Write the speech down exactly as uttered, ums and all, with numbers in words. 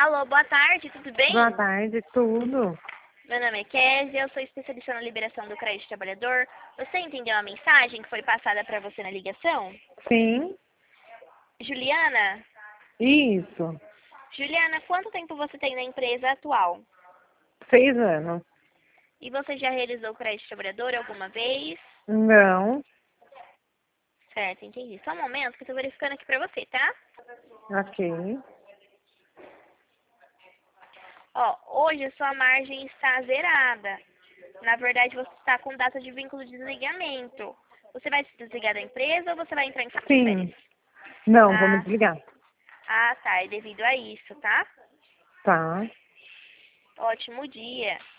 Alô, boa tarde, tudo bem? Boa tarde, tudo. Meu nome é Kézia, eu sou especialista na liberação do crédito trabalhador. Você entendeu a mensagem que foi passada para você na ligação? Sim, Juliana? isso. Juliana, quanto tempo você tem na empresa atual? Seis anos. E você já realizou o crédito trabalhador alguma vez? Não. Certo, entendi. Só um momento que eu tô verificando aqui pra você, tá? Ok. Ó, hoje a sua margem está zerada. Na verdade, você está com data de vínculo de desligamento. Você vai se desligar da empresa ou você vai entrar em férias? Sim. Não, vou me Ah, desligar. ah, tá. É devido a isso, tá? Tá. Ótimo dia.